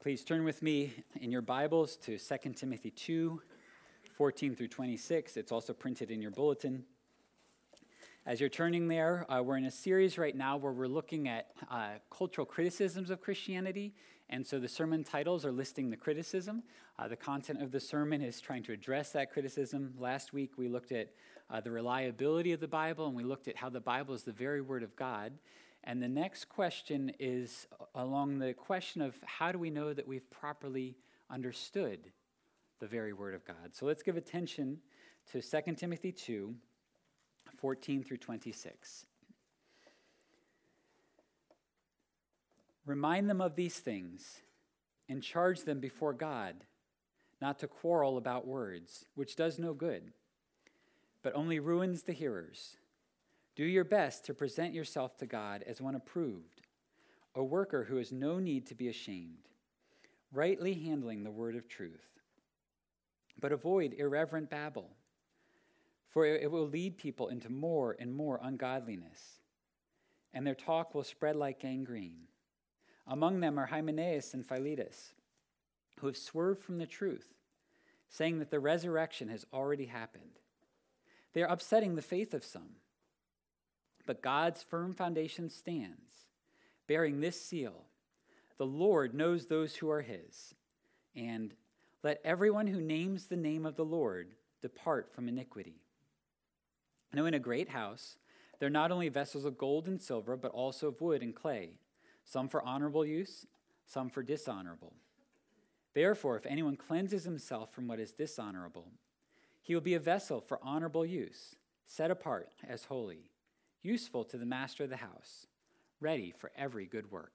Please turn with me in your Bibles to 2 Timothy 2, 14 through 26. It's also printed in your bulletin. As you're turning there, we're in a series right now where we're looking at cultural criticisms of Christianity. And so the sermon titles are listing the criticism. The content of the sermon is trying to address that criticism. Last week we looked at the reliability of the Bible, and we looked at how the Bible is the very Word of God. And the next question is along the question of how do we know that we've properly understood the very Word of God? So let's give attention to 2 Timothy 2, 14 through 26. Remind them of these things and charge them before God not to quarrel about words, which does no good, but only ruins the hearers. Do your best to present yourself to God as one approved, a worker who has no need to be ashamed, rightly handling the word of truth. But avoid irreverent babble, for it will lead people into more and more ungodliness, and their talk will spread like gangrene. Among them are Hymenaeus and Philetus, who have swerved from the truth, saying that the resurrection has already happened. They are upsetting the faith of some. But God's firm foundation stands, bearing this seal: the Lord knows those who are his. And let everyone who names the name of the Lord depart from iniquity. Now in a great house, there are not only vessels of gold and silver, but also of wood and clay, some for honorable use, some for dishonorable. Therefore, if anyone cleanses himself from what is dishonorable, he will be a vessel for honorable use, set apart as holy, useful to the master of the house, ready for every good work.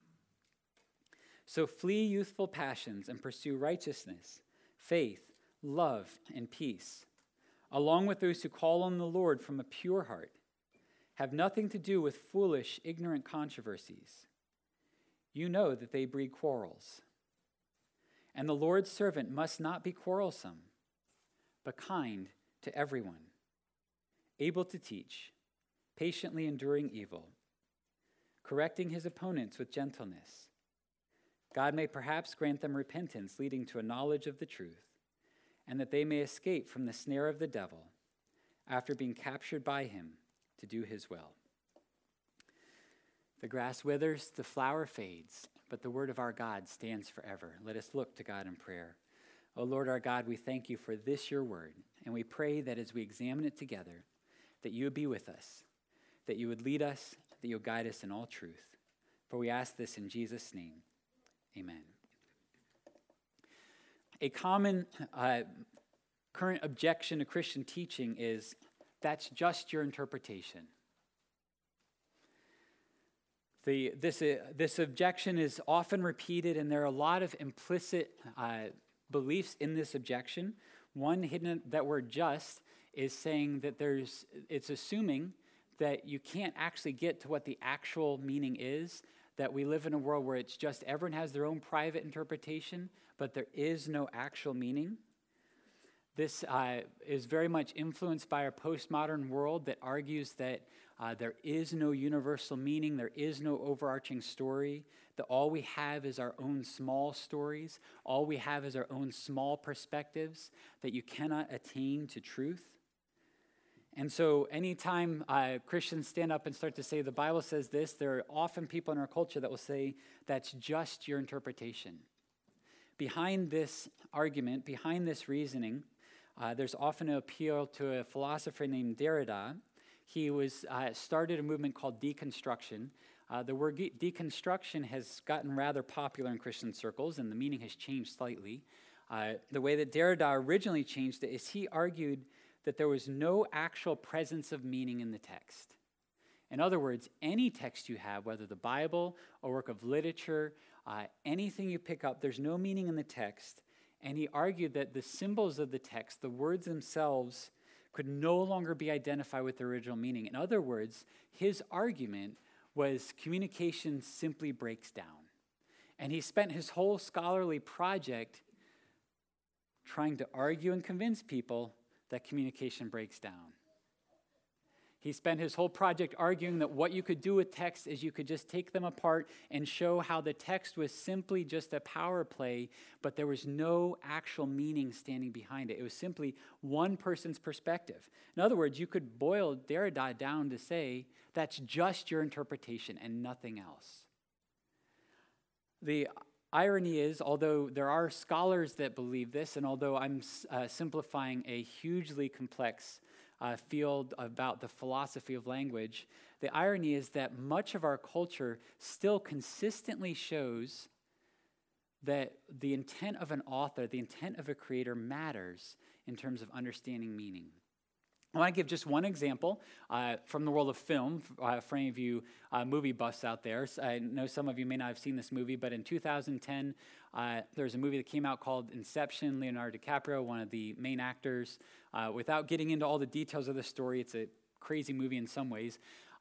So flee youthful passions and pursue righteousness, faith, love, and peace, along with those who call on the Lord from a pure heart. Have nothing to do with foolish, ignorant controversies. You know that they breed quarrels. And the Lord's servant must not be quarrelsome, but kind to everyone, able to teach, patiently enduring evil, correcting his opponents with gentleness. God may perhaps grant them repentance leading to a knowledge of the truth, and that they may escape from the snare of the devil after being captured by him to do his will. The grass withers, the flower fades, but the word of our God stands forever. Let us look to God in prayer. O Lord our God, we thank you for this your word, and we pray that as we examine it together, that you would be with us, that you would lead us, that you would guide us in all truth. For we ask this in Jesus' name. Amen. A common current objection to Christian teaching is, that's just your interpretation. This objection is often repeated, and there are a lot of implicit beliefs in this objection. One, hidden that word just is saying that it's assuming that you can't actually get to what the actual meaning is, that we live in a world where it's just everyone has their own private interpretation, but there is no actual meaning. This is very much influenced by our postmodern world that argues that there is no universal meaning, there is no overarching story, that all we have is our own small stories, all we have is our own small perspectives, that you cannot attain to truth. And so anytime Christians stand up and start to say the Bible says this, there are often people in our culture that will say that's just your interpretation. Behind this argument, behind this reasoning, there's often an appeal to a philosopher named Derrida. He started a movement called deconstruction. The word deconstruction has gotten rather popular in Christian circles, and the meaning has changed slightly. The way that Derrida originally changed it is he argued that there was no actual presence of meaning in the text. In other words, any text you have, whether the Bible, a work of literature, anything you pick up, there's no meaning in the text. And he argued that the symbols of the text, the words themselves, could no longer be identified with the original meaning. In other words, his argument was communication simply breaks down. And he spent his whole scholarly project trying to argue and convince people that communication breaks down. He spent his whole project arguing that what you could do with text is you could just take them apart and show how the text was simply just a power play, but there was no actual meaning standing behind it. It was simply one person's perspective. In other words, you could boil Derrida down to say that's just your interpretation and nothing else. The irony is, although there are scholars that believe this, and although I'm simplifying a hugely complex field about the philosophy of language, the irony is that much of our culture still consistently shows that the intent of an author, the intent of a creator matters in terms of understanding meaning. I want to give just one example from the world of film for any of you movie buffs out there. I know some of you may not have seen this movie, but in 2010, there was a movie that came out called Inception. Leonardo DiCaprio, one of the main actors. Without getting into all the details of the story, it's a crazy movie in some ways.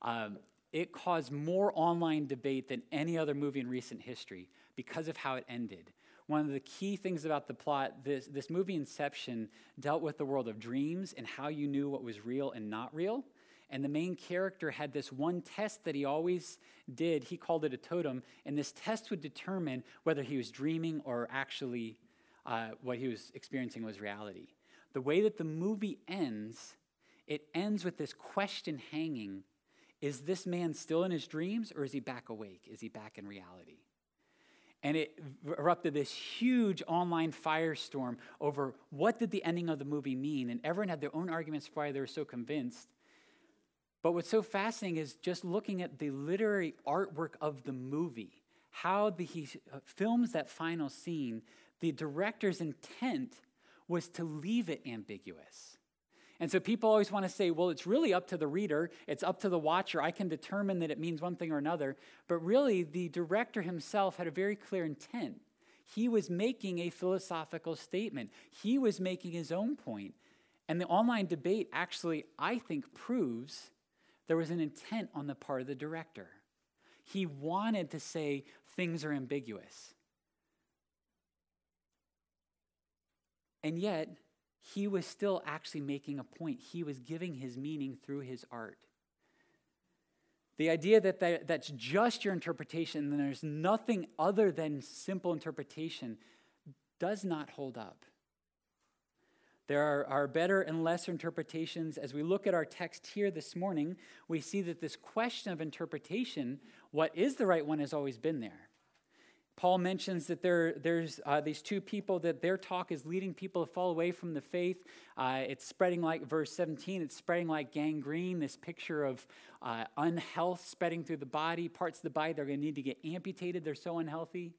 It caused more online debate than any other movie in recent history because of how it ended. One of the key things about the plot, this movie Inception dealt with the world of dreams and how you knew what was real and not real. And the main character had this one test that he always did. He called it a totem. And this test would determine whether he was dreaming or actually what he was experiencing was reality. The way that the movie ends, it ends with this question hanging. Is this man still in his dreams, or is he back awake? Is he back in reality? And it erupted this huge online firestorm over what did the ending of the movie mean. And everyone had their own arguments for why they were so convinced. But what's so fascinating is just looking at the literary artwork of the movie, how he films that final scene. The director's intent was to leave it ambiguous. And so people always want to say, well, it's really up to the reader. It's up to the watcher. I can determine that it means one thing or another. But really, the director himself had a very clear intent. He was making a philosophical statement. He was making his own point. And the online debate actually, I think, proves there was an intent on the part of the director. He wanted to say things are ambiguous. And yet, he was still actually making a point. He was giving his meaning through his art. The idea that that's just your interpretation and there's nothing other than simple interpretation does not hold up. There are better and lesser interpretations. As we look at our text here this morning, we see that this question of interpretation, what is the right one, has always been there. Paul mentions that there's these two people that their talk is leading people to fall away from the faith. It's spreading like, verse 17, it's spreading like gangrene, this picture of unhealth spreading through the body, parts of the body that are going to need to get amputated. They're so unhealthy.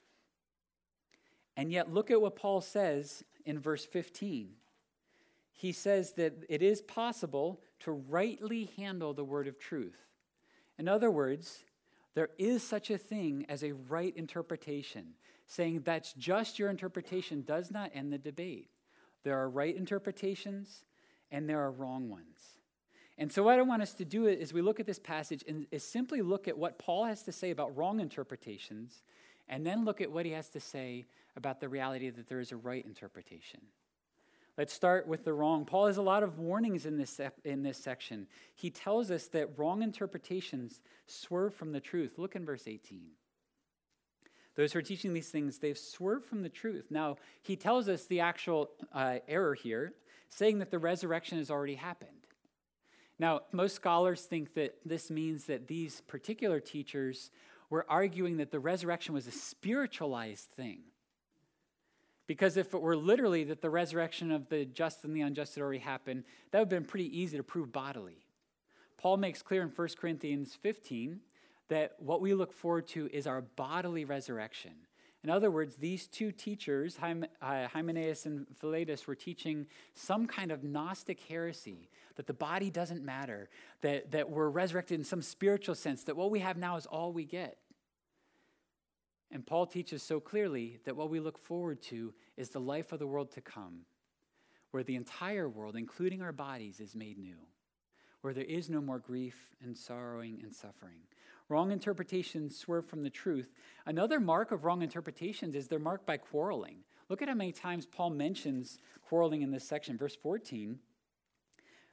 And yet look at what Paul says in verse 15. He says that it is possible to rightly handle the word of truth. In other words, there is such a thing as a right interpretation. Saying that's just your interpretation does not end the debate. There are right interpretations and there are wrong ones. And so what I want us to do is we look at this passage and is simply look at what Paul has to say about wrong interpretations and then look at what he has to say about the reality that there is a right interpretation. Let's start with the wrong. Paul has a lot of warnings in this section. He tells us that wrong interpretations swerve from the truth. Look in verse 18. Those who are teaching these things, they've swerved from the truth. Now, he tells us the actual error here, saying that the resurrection has already happened. Now, most scholars think that this means that these particular teachers were arguing that the resurrection was a spiritualized thing. Because if it were literally that the resurrection of the just and the unjust had already happened, that would have been pretty easy to prove bodily. Paul makes clear in 1 Corinthians 15 that what we look forward to is our bodily resurrection. In other words, these two teachers, Hymenaeus and Philetus, were teaching some kind of Gnostic heresy, that the body doesn't matter, that we're resurrected in some spiritual sense, that what we have now is all we get. And Paul teaches so clearly that what we look forward to is the life of the world to come, where the entire world, including our bodies, is made new, where there is no more grief and sorrowing and suffering. Wrong interpretations swerve from the truth. Another mark of wrong interpretations is they're marked by quarreling. Look at how many times Paul mentions quarreling in this section. Verse 14,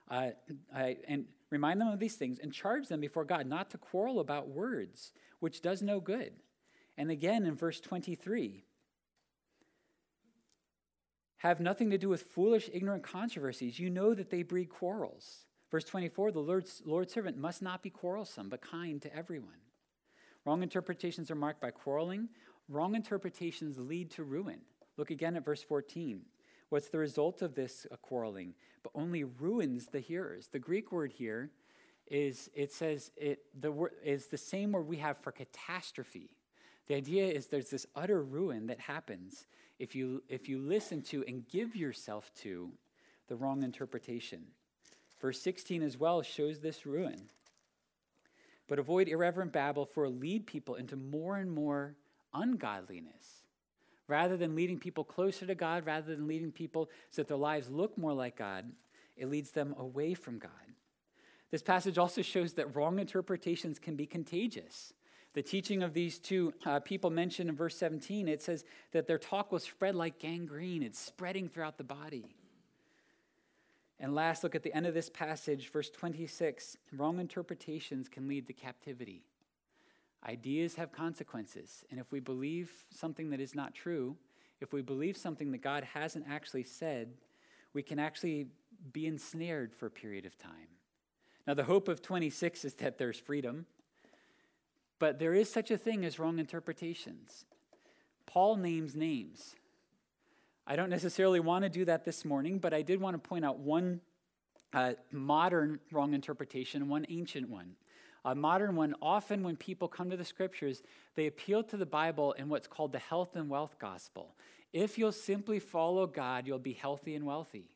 and remind them of these things and charge them before God not to quarrel about words, which does no good. And again in verse 23, have nothing to do with foolish, ignorant controversies. You know that they breed quarrels. Verse 24, the Lord's servant must not be quarrelsome, but kind to everyone. Wrong interpretations are marked by quarreling. Wrong interpretations lead to ruin. Look again at verse 14. What's the result of this quarreling? But only ruins the hearers. The Greek word here is the same word we have for catastrophe. The idea is there's this utter ruin that happens if you listen to and give yourself to the wrong interpretation. Verse 16 as well shows this ruin. But avoid irreverent babble, for it'll lead people into more and more ungodliness. Rather than leading people closer to God, rather than leading people so that their lives look more like God, it leads them away from God. This passage also shows that wrong interpretations can be contagious. The teaching of these two people mentioned in verse 17, it says that their talk will spread like gangrene. It's spreading throughout the body. And last, look at the end of this passage, verse 26. Wrong interpretations can lead to captivity. Ideas have consequences. And if we believe something that is not true, if we believe something that God hasn't actually said, we can actually be ensnared for a period of time. Now, the hope of 26 is that there's freedom. But there is such a thing as wrong interpretations. Paul names names. I don't necessarily want to do that this morning, but I did want to point out one modern wrong interpretation and one ancient one. A modern one, often when people come to the scriptures, they appeal to the Bible in what's called the health and wealth gospel. If you'll simply follow God, you'll be healthy and wealthy.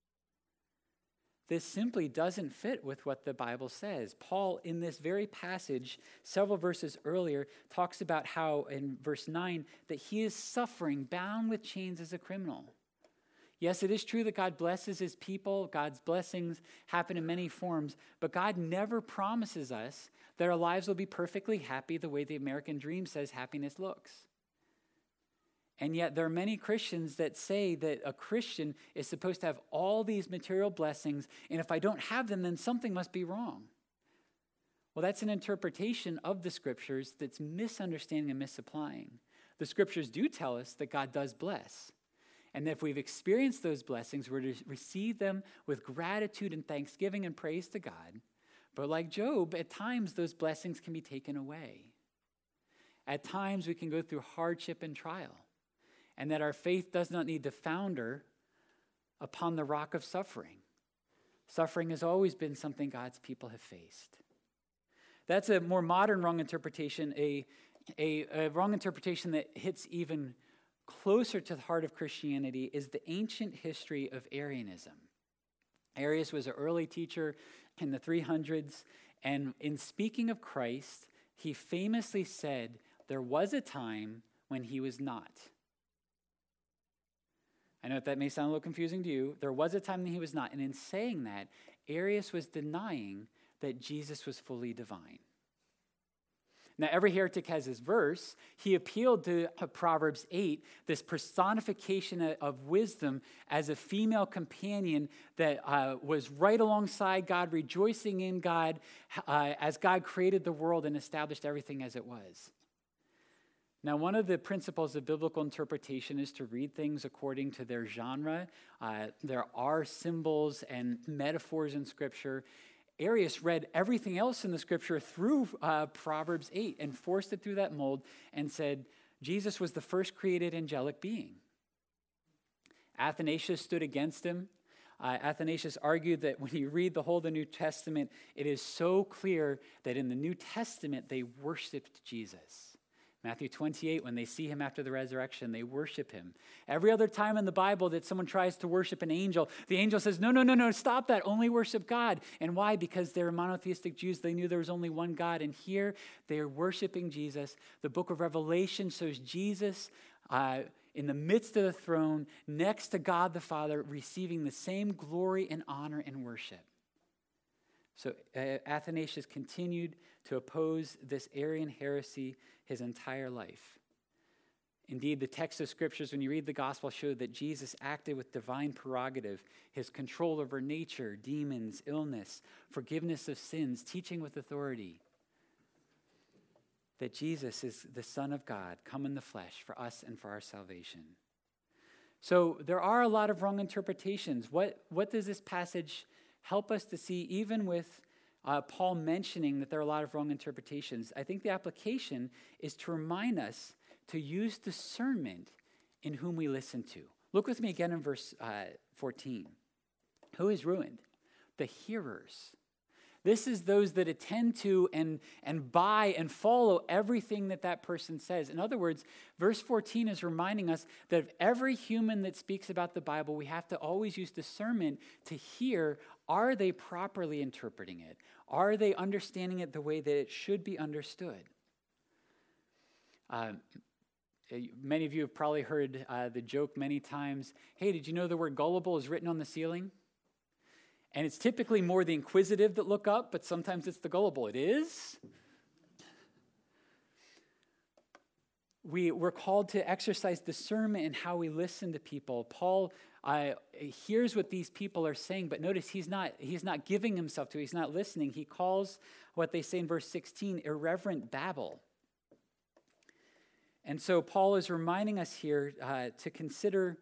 This simply doesn't fit with what the Bible says. Paul, in this very passage, several verses earlier, talks about how, in verse 9, that he is suffering, bound with chains as a criminal. Yes, it is true that God blesses his people. God's blessings happen in many forms, but God never promises us that our lives will be perfectly happy the way the American dream says happiness looks. And yet there are many Christians that say that a Christian is supposed to have all these material blessings, and if I don't have them, then something must be wrong. Well, that's an interpretation of the scriptures that's misunderstanding and misapplying. The scriptures do tell us that God does bless, and that if we've experienced those blessings, we're to receive them with gratitude and thanksgiving and praise to God. But like Job, at times those blessings can be taken away. At times we can go through hardship and trial. And that our faith does not need to founder upon the rock of suffering. Suffering has always been something God's people have faced. That's a more modern wrong interpretation, a wrong interpretation that hits even closer to the heart of Christianity is the ancient history of Arianism. Arius was an early teacher in the 300s, and in speaking of Christ, he famously said, there was a time when he was not. I know that may sound a little confusing to you. There was a time that he was not. And in saying that, Arius was denying that Jesus was fully divine. Now, every heretic has his verse. He appealed to Proverbs 8, this personification of wisdom as a female companion that was right alongside God, rejoicing in God as God created the world and established everything as it was. Now, one of the principles of biblical interpretation is to read things according to their genre. There are symbols and metaphors in Scripture. Arius read everything else in the Scripture through Proverbs 8 and forced it through that mold and said, Jesus was the first created angelic being. Athanasius stood against him. Athanasius argued that when you read the whole of the New Testament, it is so clear that in the New Testament they worshiped Jesus. Matthew 28, when they see him after the resurrection, they worship him. Every other time in the Bible that someone tries to worship an angel, the angel says, no, stop that. Only worship God. And why? Because they're monotheistic Jews. They knew there was only one God. And here they are worshiping Jesus. The book of Revelation shows Jesus in the midst of the throne, next to God the Father, receiving the same glory and honor and worship. So Athanasius continued to oppose this Arian heresy his entire life. Indeed, the text of scriptures, when you read the gospel, show that Jesus acted with divine prerogative, his control over nature, demons, illness, forgiveness of sins, teaching with authority. That Jesus is the Son of God, come in the flesh for us and for our salvation. So there are a lot of wrong interpretations. What does this passage help us to see, even with Paul mentioning that there are a lot of wrong interpretations? I think the application is to remind us to use discernment in whom we listen to. Look with me again in verse 14. Who is ruined? The hearers. This is those that attend to and buy and follow everything that person says. In other words, verse 14 is reminding us that of every human that speaks about the Bible, we have to always use discernment to hear, are they properly interpreting it? Are they understanding it the way that it should be understood? Many of you have probably heard the joke many times, hey, did you know the word gullible is written on the ceiling? And it's typically more the inquisitive that look up, but sometimes it's the gullible. It is. We're called to exercise discernment in how we listen to people. Paul hears what these people are saying, but notice he's not giving himself to it. He's not listening. He calls what they say in verse 16 irreverent babble. And so Paul is reminding us here to consider,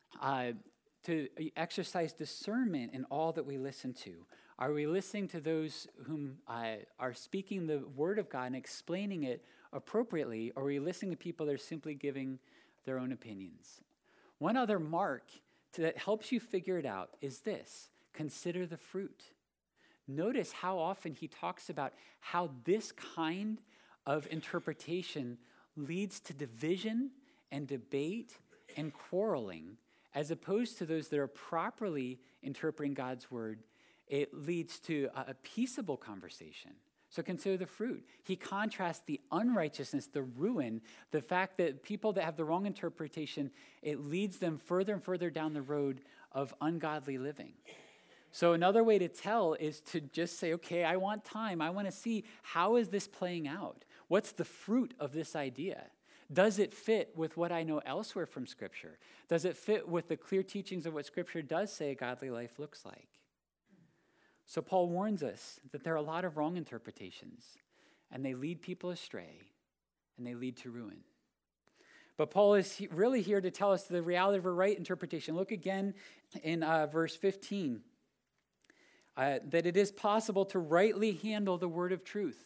to exercise discernment in all that we listen to. Are we listening to those whom are speaking the word of God and explaining it appropriately, or are we listening to people that are simply giving their own opinions? One other mark that helps you figure it out is this: consider the fruit. Notice how often he talks about how this kind of interpretation leads to division and debate and quarreling, as opposed to those that are properly interpreting God's word. It leads to a peaceable conversation. So consider the fruit. He contrasts the unrighteousness, the ruin, the fact that people that have the wrong interpretation, it leads them further and further down the road of ungodly living. So another way to tell is to just say, okay, I want time. I want to see, how is this playing out? What's the fruit of this idea? Does it fit with what I know elsewhere from Scripture? Does it fit with the clear teachings of what Scripture does say a godly life looks like? So Paul warns us that there are a lot of wrong interpretations, and they lead people astray, and they lead to ruin. But Paul is really here to tell us the reality of a right interpretation. Look again in verse 15, that it is possible to rightly handle the word of truth.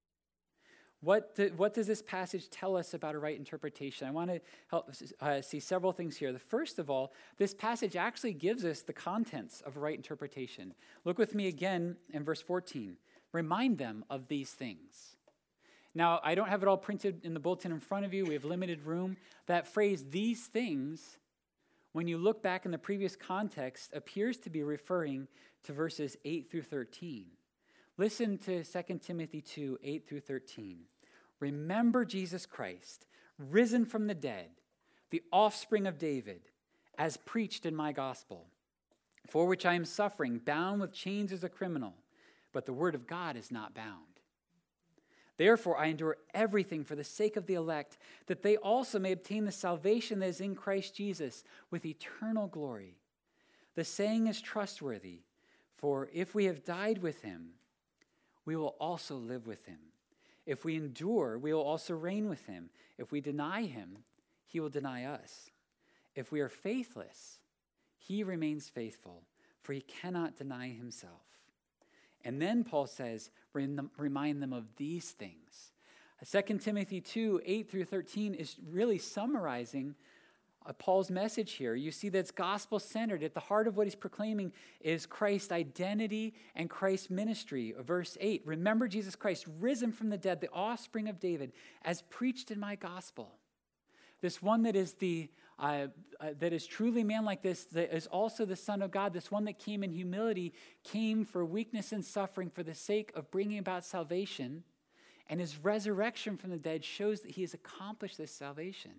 What does this passage tell us about a right interpretation? I want to help see several things here. The first of all, this passage actually gives us the contents of a right interpretation. Look with me again in verse 14. Remind them of these things. Now, I don't have it all printed in the bulletin in front of you. We have limited room. That phrase, these things, when you look back in the previous context, appears to be referring to verses 8 through 13. Listen to 2 Timothy 2, 8 through 13. Remember Jesus Christ, risen from the dead, the offspring of David, as preached in my gospel, for which I am suffering, bound with chains as a criminal, but the word of God is not bound. Therefore I endure everything for the sake of the elect, that they also may obtain the salvation that is in Christ Jesus with eternal glory. The saying is trustworthy, for if we have died with him, we will also live with him. If we endure, we will also reign with him. If we deny him, he will deny us. If we are faithless, he remains faithful, for he cannot deny himself. And then Paul says, remind them of these things. 2 Timothy 2, 8 through 13 is really summarizing Paul's message here. You see that it's gospel-centered. At the heart of what he's proclaiming is Christ's identity and Christ's ministry. Verse 8, remember Jesus Christ, risen from the dead, the offspring of David, as preached in my gospel. This one that is that is truly man like this, that is also the Son of God, this one that came in humility, came for weakness and suffering for the sake of bringing about salvation, and his resurrection from the dead shows that he has accomplished this salvation.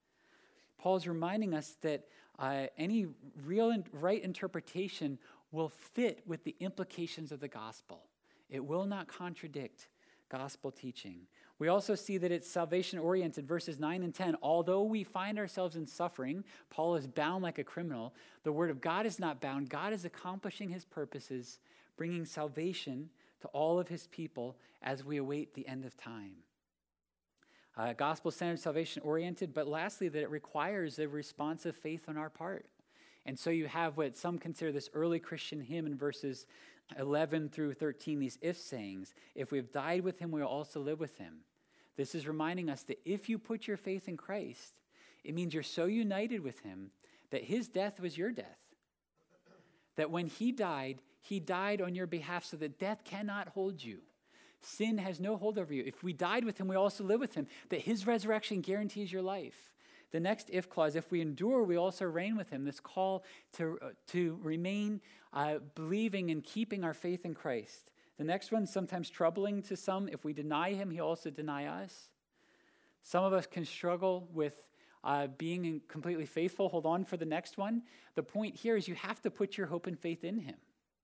Paul's reminding us that any real and right interpretation will fit with the implications of the gospel. It will not contradict gospel teaching. We also see that it's salvation-oriented, verses 9 and 10. Although we find ourselves in suffering, Paul is bound like a criminal. The word of God is not bound. God is accomplishing his purposes, bringing salvation to all of his people as we await the end of time. Gospel-centered, salvation-oriented, but lastly, that it requires a response of faith on our part. And so you have what some consider this early Christian hymn in verses 11 through 13, these if sayings. If we have died with him, we will also live with him. This is reminding us that if you put your faith in Christ, it means you're so united with him that his death was your death. That when he died on your behalf so that death cannot hold you. Sin has no hold over you. If we died with him, we also live with him. That his resurrection guarantees your life. The next if clause, if we endure, we also reign with him. This call to remain believing and keeping our faith in Christ. The next one, sometimes troubling to some. If we deny him, he'll also deny us. Some of us can struggle with being completely faithful. Hold on for the next one. The point here is you have to put your hope and faith in him.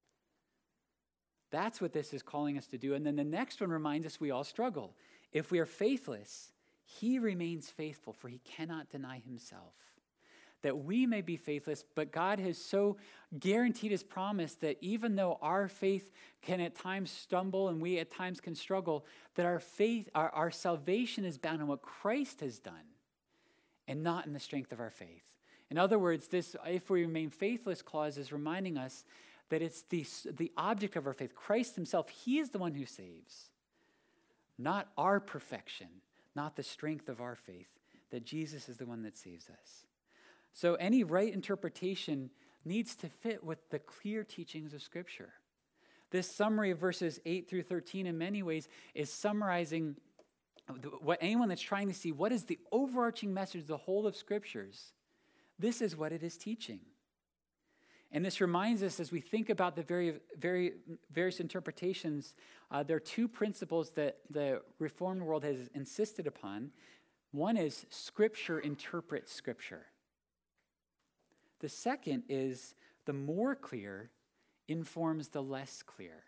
That's what this is calling us to do. And then the next one reminds us we all struggle. If we are faithless, he remains faithful, for he cannot deny himself. That we may be faithless, but God has so guaranteed his promise that even though our faith can at times stumble and we at times can struggle, that our faith, our salvation is bound on what Christ has done and not in the strength of our faith. In other words, this if we remain faithless clause is reminding us that it's the object of our faith, Christ himself. He is the one who saves, not our perfection, not the strength of our faith, that Jesus is the one that saves us. So any right interpretation needs to fit with the clear teachings of Scripture. This summary of verses 8 through 13 in many ways is summarizing what anyone that's trying to see what is the overarching message, the whole of Scriptures. This is what it is teaching. And this reminds us as we think about the various interpretations, there are two principles that the Reformed world has insisted upon. One is Scripture interprets Scripture. The second is the more clear informs the less clear.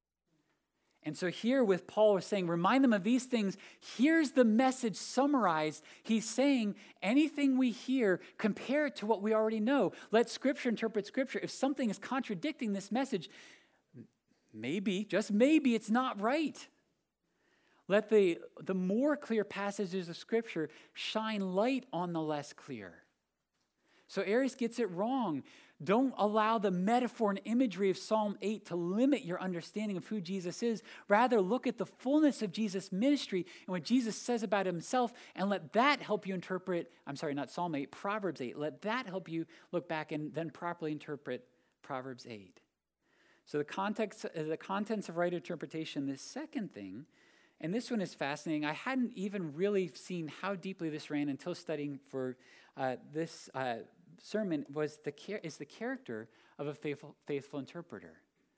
And so here with Paul was saying, remind them of these things. Here's the message summarized. He's saying anything we hear, compare it to what we already know. Let Scripture interpret Scripture. If something is contradicting this message, maybe, just maybe, it's not right. Let the more clear passages of Scripture shine light on the less clear. So Arius gets it wrong. Don't allow the metaphor and imagery of Psalm 8 to limit your understanding of who Jesus is. Rather, look at the fullness of Jesus' ministry and what Jesus says about himself, and let that help you interpret, not Psalm 8, Proverbs 8. Let that help you look back and then properly interpret Proverbs 8. So the contents of right interpretation, this second thing, and this one is fascinating. I hadn't even really seen how deeply this ran until studying for this sermon, is the character of a faithful interpreter.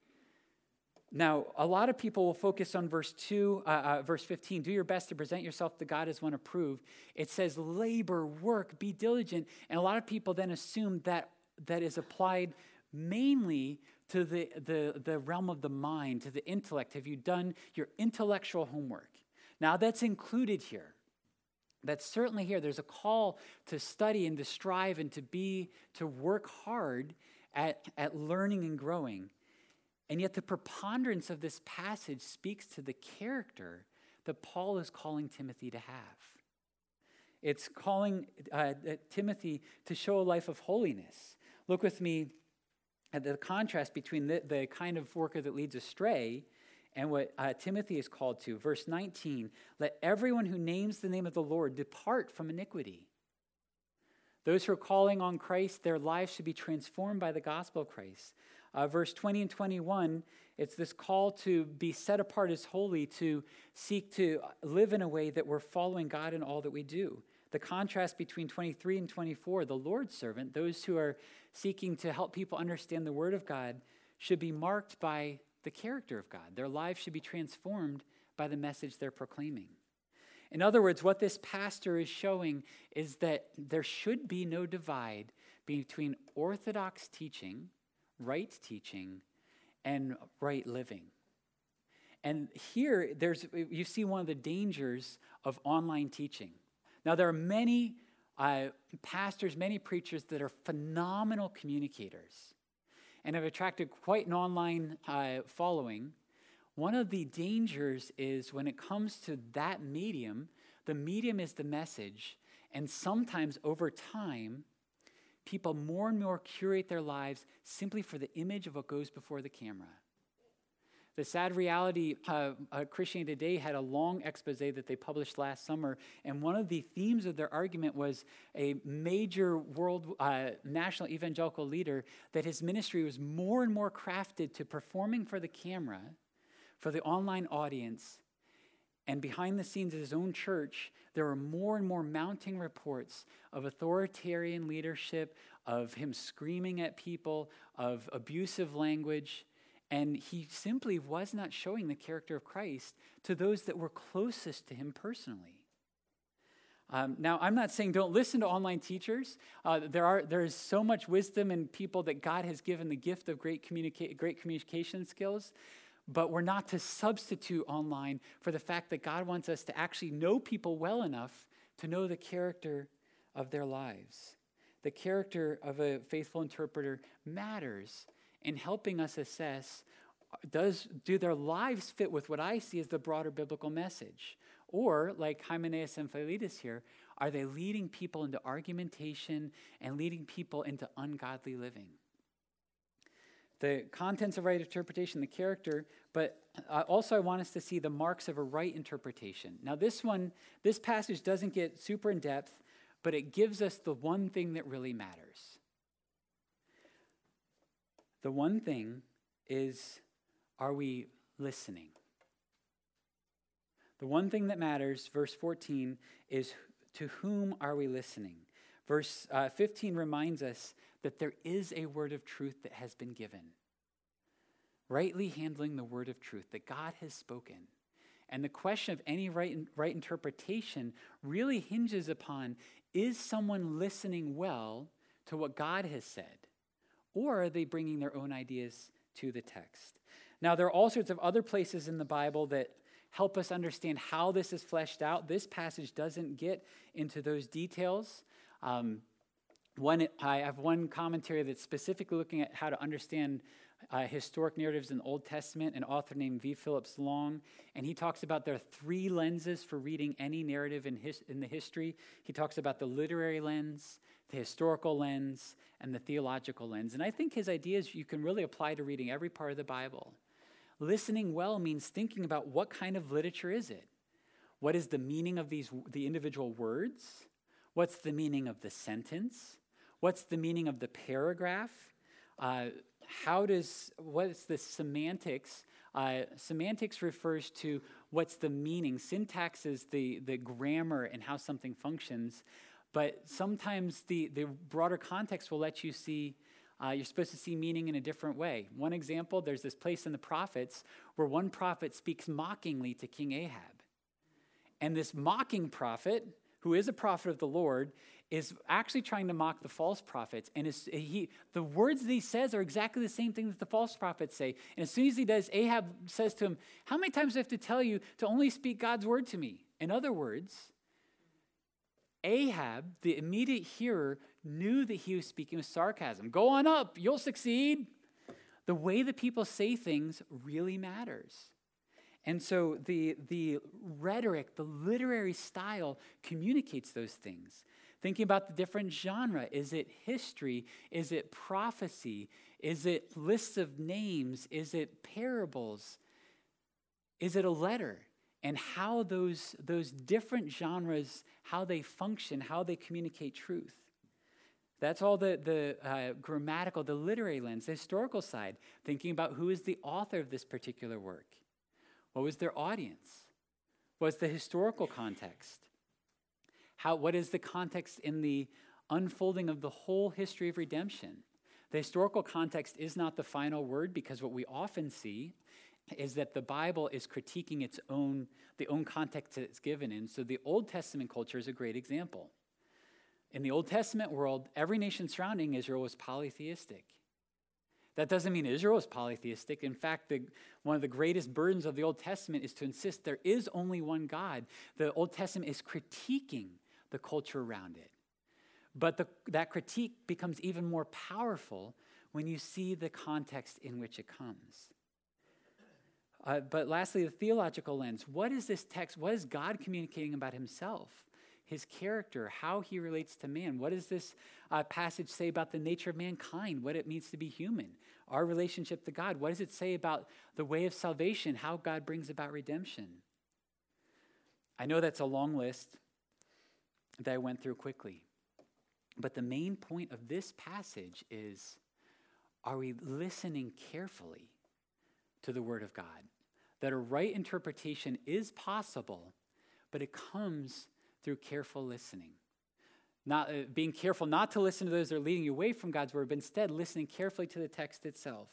Now, a lot of people will focus on verse 15. Do your best to present yourself to God as one approved. It says labor, work, be diligent. And a lot of people then assume that is applied mainly to the realm of the mind, to the intellect. Have you done your intellectual homework? Now, that's included here. That's certainly here. There's a call to study and to strive and to work hard at learning and growing. And yet the preponderance of this passage speaks to the character that Paul is calling Timothy to have. It's calling Timothy to show a life of holiness. Look with me at the contrast between the kind of worker that leads astray and what Timothy is called to. Verse 19, let everyone who names the name of the Lord depart from iniquity. Those who are calling on Christ, their lives should be transformed by the gospel of Christ. Verse 20 and 21, it's this call to be set apart as holy, to seek to live in a way that we're following God in all that we do. The contrast between 23 and 24, the Lord's servant, those who are seeking to help people understand the word of God, should be marked by the character of God. Their lives should be transformed by the message they're proclaiming. In other words, what this pastor is showing is that there should be no divide between orthodox teaching, right teaching, and right living. And here, you see one of the dangers of online teaching. Now, there are many pastors, many preachers that are phenomenal communicators and have attracted quite an online following. One of the dangers is when it comes to that medium, the medium is the message, and sometimes over time, people more and more curate their lives simply for the image of what goes before the camera. The sad reality, Christianity Today had a long expose that they published last summer, and one of the themes of their argument was a major world national evangelical leader, that his ministry was more and more crafted to performing for the camera, for the online audience, and behind the scenes of his own church, there were more and more mounting reports of authoritarian leadership, of him screaming at people, of abusive language. And he simply was not showing the character of Christ to those that were closest to him personally. Now, I'm not saying don't listen to online teachers. There is so much wisdom in people that God has given the gift of great communication skills. But we're not to substitute online for the fact that God wants us to actually know people well enough to know the character of their lives. The character of a faithful interpreter matters in helping us assess, do their lives fit with what I see as the broader biblical message? Or, like Hymenaeus and Philetus here, are they leading people into argumentation and leading people into ungodly living? The contents of right interpretation, the character, but also I want us to see the marks of a right interpretation. Now this passage doesn't get super in depth, but it gives us the one thing that really matters. The one thing is, are we listening? The one thing that matters, verse 14, is to whom are we listening? Verse 15 reminds us that there is a word of truth that has been given. Rightly handling the word of truth that God has spoken. And the question of any right interpretation really hinges upon, is someone listening well to what God has said? Or are they bringing their own ideas to the text? Now, there are all sorts of other places in the Bible that help us understand how this is fleshed out. This passage doesn't get into those details. I have one commentary that's specifically looking at how to understand historic narratives in the Old Testament, an author named V. Phillips Long, and he talks about there are three lenses for reading any narrative in the history. He talks about the literary lens, the historical lens, and the theological lens. And I think his ideas you can really apply to reading every part of the Bible. Listening well means thinking about what kind of literature is it? What is the meaning of the individual words? What's the meaning of the sentence? What's the meaning of the paragraph? What's the semantics? Semantics refers to what's the meaning. Syntax is the grammar and how something functions. But sometimes the broader context will let you see, you're supposed to see meaning in a different way. One example, there's this place in the prophets where one prophet speaks mockingly to King Ahab. And this mocking prophet, who is a prophet of the Lord, is actually trying to mock the false prophets. And the words that he says are exactly the same thing that the false prophets say. And as soon as he does, Ahab says to him, how many times do I have to tell you to only speak God's word to me? In other words, Ahab, the immediate hearer, knew that he was speaking with sarcasm. Go on up, you'll succeed. The way that people say things really matters. And so the rhetoric, the literary style communicates those things. Thinking about the different genre. Is it history? Is it prophecy? Is it lists of names? Is it parables? Is it a letter? And how those different genres, how they function, how they communicate truth. That's all the grammatical, the literary lens, the historical side. Thinking about who is the author of this particular work. What was their audience? What's the historical context? What is the context in the unfolding of the whole history of redemption? The historical context is not the final word, because what we often see is that the Bible is critiquing the own context that it's given in. So the Old Testament culture is a great example. In the Old Testament world, every nation surrounding Israel was polytheistic. That doesn't mean Israel is polytheistic. In fact, one of the greatest burdens of the Old Testament is to insist there is only one God. The Old Testament is critiquing the culture around it. But that critique becomes even more powerful when you see the context in which it comes. But lastly, the theological lens. What is this text? What is God communicating about himself, his character, how he relates to man? What does this passage say about the nature of mankind, what it means to be human, our relationship to God? What does it say about the way of salvation, how God brings about redemption? I know that's a long list that I went through quickly. But the main point of this passage is, are we listening carefully to the Word of God? That a right interpretation is possible, but it comes through careful listening. Not being careful not to listen to those that are leading you away from God's Word, but instead listening carefully to the text itself.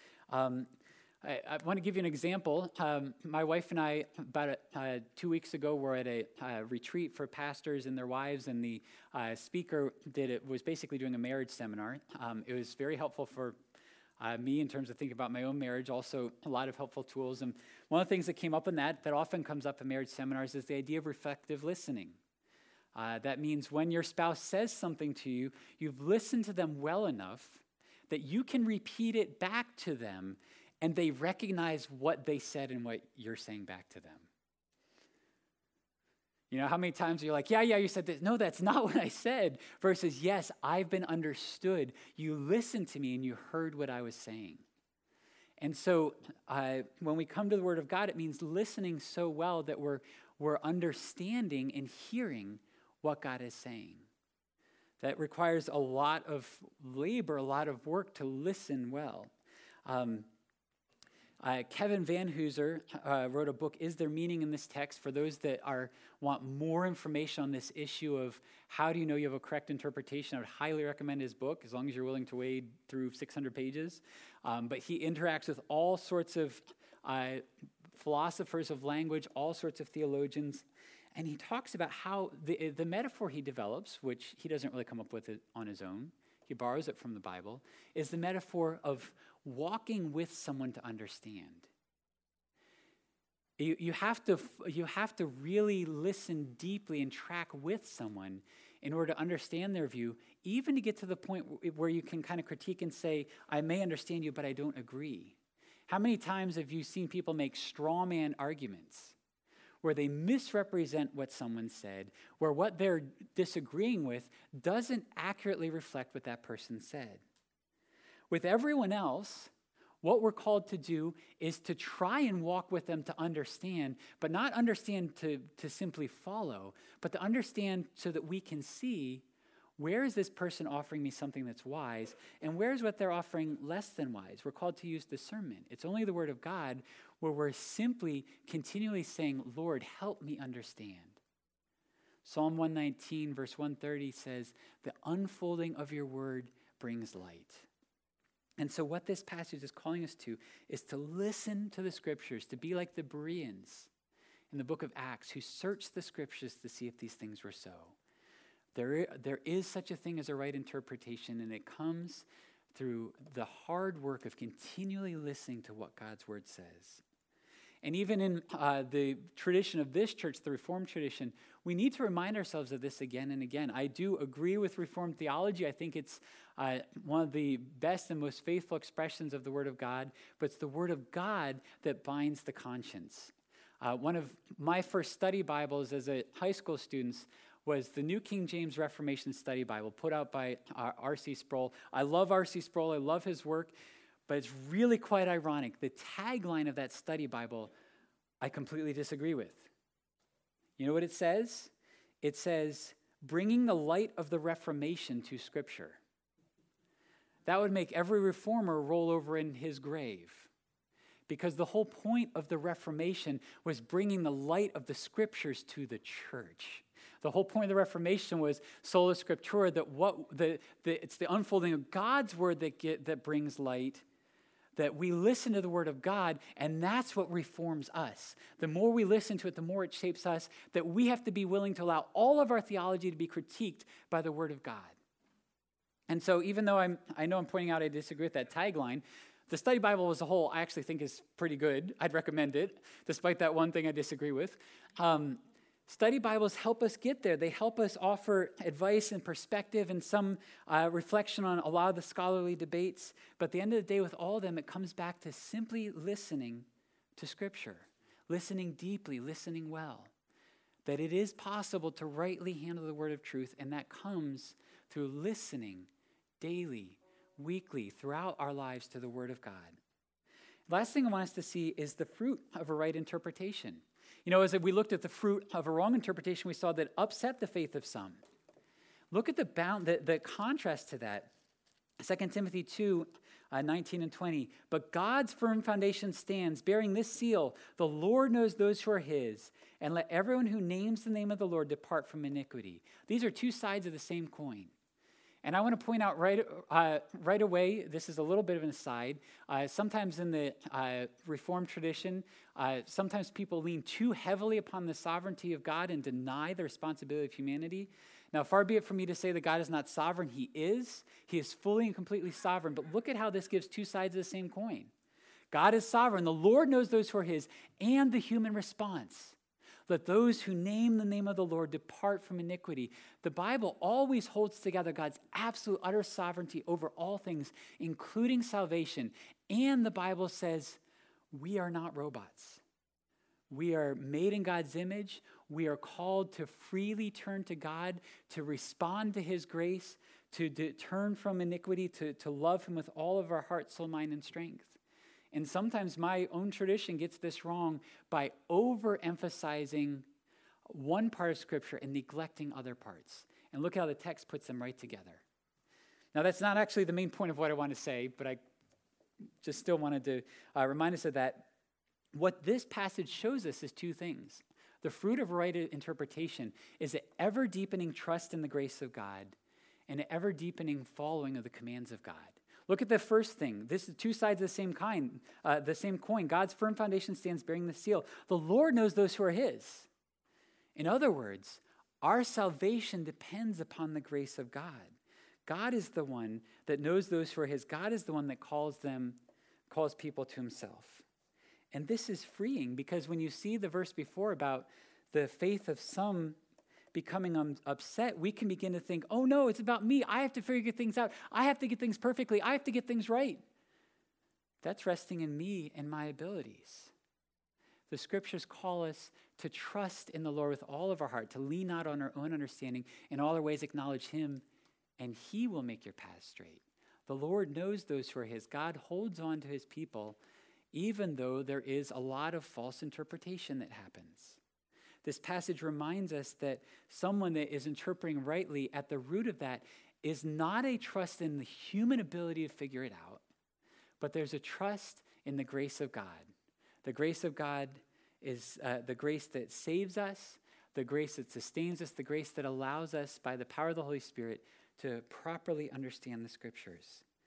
I want to give you an example. My wife and I, about 2 weeks ago, were at a retreat for pastors and their wives, and the speaker was basically doing a marriage seminar. It was very helpful for me in terms of thinking about my own marriage, also a lot of helpful tools. And one of the things that came up in that often comes up in marriage seminars is the idea of reflective listening. That means when your spouse says something to you, you've listened to them well enough that you can repeat it back to them, and they recognize what they said and what you're saying back to them. You know, how many times you're like, yeah, you said this. No, that's not what I said. Versus, yes, I've been understood. You listened to me and you heard what I was saying. And so when we come to the Word of God, it means listening so well that we're understanding and hearing what God is saying. That requires a lot of labor, a lot of work to listen well. Kevin Van Hooser wrote a book, Is There Meaning in This Text? For those that want more information on this issue of how do you know you have a correct interpretation, I would highly recommend his book, as long as you're willing to wade through 600 pages. But he interacts with all sorts of philosophers of language, all sorts of theologians, and he talks about how the metaphor he develops, which he doesn't really come up with it on his own, he borrows it from the Bible, is the metaphor of walking with someone to understand. You have to really listen deeply and track with someone in order to understand their view, even to get to the point where you can kind of critique and say, I may understand you, but I don't agree. How many times have you seen people make straw man arguments where they misrepresent what someone said, where what they're disagreeing with doesn't accurately reflect what that person said? With everyone else, what we're called to do is to try and walk with them to understand, but not understand to simply follow, but to understand so that we can see, where is this person offering me something that's wise, and where is what they're offering less than wise? We're called to use discernment. It's only the Word of God where we're simply continually saying, Lord, help me understand. Psalm 119, verse 130 says, the unfolding of your word brings light. And so what this passage is calling us to is to listen to the Scriptures, to be like the Bereans in the book of Acts who searched the Scriptures to see if these things were so. There is such a thing as a right interpretation, and it comes through the hard work of continually listening to what God's Word says. And even in the tradition of this church, the Reformed tradition, we need to remind ourselves of this again and again. I do agree with Reformed theology. I think it's one of the best and most faithful expressions of the Word of God, but it's the Word of God that binds the conscience. One of my first study Bibles as a high school student was the New King James Reformation Study Bible put out by R.C. Sproul. I love R.C. Sproul. I love his work. But it's really quite ironic. The tagline of that study Bible, I completely disagree with. You know what it says? It says, bringing the light of the Reformation to Scripture. That would make every reformer roll over in his grave. Because the whole point of the Reformation was bringing the light of the Scriptures to the church. The whole point of the Reformation was sola scriptura, that it's the unfolding of God's word that brings light, that we listen to the Word of God, and that's what reforms us. The more we listen to it, the more it shapes us, that we have to be willing to allow all of our theology to be critiqued by the Word of God. And so even though I know I'm pointing out I disagree with that tagline, the study Bible as a whole I actually think is pretty good. I'd recommend it, despite that one thing I disagree with. Study Bibles help us get there. They help us offer advice and perspective and some reflection on a lot of the scholarly debates. But at the end of the day, with all of them, it comes back to simply listening to Scripture, listening deeply, listening well. That it is possible to rightly handle the word of truth, and that comes through listening daily, weekly, throughout our lives to the Word of God. Last thing I want us to see is the fruit of a right interpretation. You know, as we looked at the fruit of a wrong interpretation, we saw that upset the faith of some. Look at the contrast to that. 2 Timothy 2, 19 and 20. But God's firm foundation stands, bearing this seal: the Lord knows those who are his, and let everyone who names the name of the Lord depart from iniquity. These are two sides of the same coin. And I want to point out right away, this is a little bit of an aside. Sometimes in the Reformed tradition, sometimes people lean too heavily upon the sovereignty of God and deny the responsibility of humanity. Now, far be it from me to say that God is not sovereign. He is. He is fully and completely sovereign. But look at how this gives two sides of the same coin. God is sovereign. The Lord knows those who are his, and the human response. Let those who name the name of the Lord depart from iniquity. The Bible always holds together God's absolute, utter sovereignty over all things, including salvation. And the Bible says we are not robots. We are made in God's image. We are called to freely turn to God, to respond to his grace, to turn from iniquity, to love him with all of our heart, soul, mind, and strength. And sometimes my own tradition gets this wrong by overemphasizing one part of Scripture and neglecting other parts. And look how the text puts them right together. Now, that's not actually the main point of what I want to say, but I just still wanted to remind us of that. What this passage shows us is two things. The fruit of right interpretation is an ever-deepening trust in the grace of God and an ever-deepening following of the commands of God. Look at the first thing. This is two sides of the same coin. God's firm foundation stands bearing the seal. The Lord knows those who are his. In other words, our salvation depends upon the grace of God. God is the one that knows those who are his. God is the one that calls people to himself. And this is freeing, because when you see the verse before about the faith of some becoming upset, we can begin to think, oh no, it's about me. I have to figure things out. I have to get things perfectly. I have to get things right. That's resting in me and my abilities. The Scriptures call us to trust in the Lord with all of our heart, to lean not on our own understanding, in all our ways acknowledge him, and he will make your path straight. The Lord knows those who are his. God holds on to his people, even though there is a lot of false interpretation that happens. This passage reminds us that someone that is interpreting rightly, at the root of that is not a trust in the human ability to figure it out, but there's a trust in the grace of God. The grace of God is the grace that saves us, the grace that sustains us, the grace that allows us, by the power of the Holy Spirit, to properly understand the Scriptures.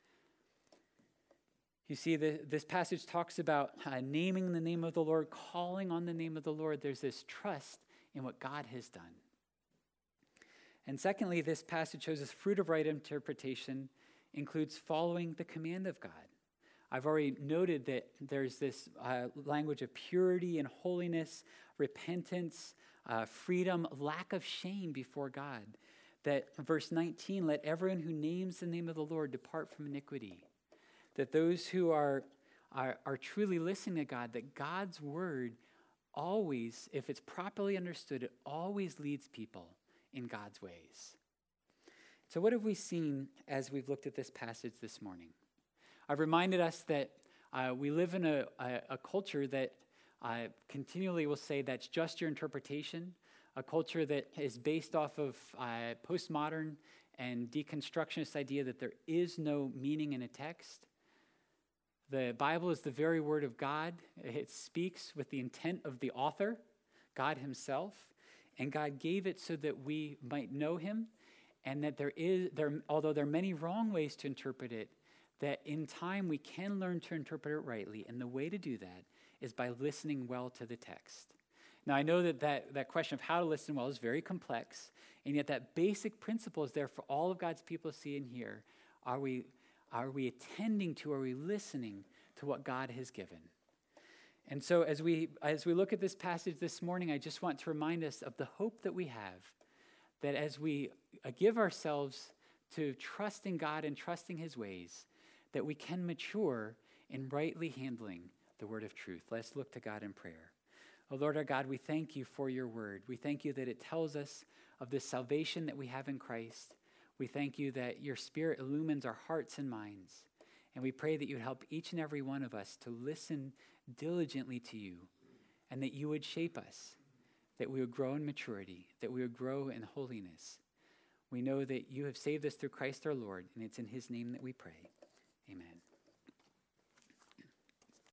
You see, this passage talks about naming the name of the Lord, calling on the name of the Lord. There's this trust in what God has done. And secondly, this passage shows us fruit of right interpretation includes following the command of God. I've already noted that there's this language of purity and holiness, repentance, freedom, lack of shame before God. That verse 19, let everyone who names the name of the Lord depart from iniquity. That those who are truly listening to God, that God's word always, if it's properly understood, it always leads people in God's ways. So what have we seen as we've looked at this passage this morning? I've reminded us that we live in a culture that continually will say that's just your interpretation, a culture that is based off of postmodern and deconstructionist idea that there is no meaning in a text. The Bible is the very word of God. It speaks with the intent of the author, God himself, and God gave it so that we might know him, and that although there are many wrong ways to interpret it, that in time we can learn to interpret it rightly, and the way to do that is by listening well to the text. Now, I know that question of how to listen well is very complex, and yet that basic principle is there for all of God's people to see and hear. Are we attending to, are we listening to what God has given? And so as we look at this passage this morning, I just want to remind us of the hope that we have, that as we give ourselves to trusting God and trusting his ways, that we can mature in rightly handling the word of truth. Let's look to God in prayer. Oh, Lord our God, we thank you for your word. We thank you that it tells us of the salvation that we have in Christ. We thank you that your Spirit illumines our hearts and minds. And we pray that you would help each and every one of us to listen diligently to you, and that you would shape us, that we would grow in maturity, that we would grow in holiness. We know that you have saved us through Christ our Lord, and it's in his name that we pray. Amen.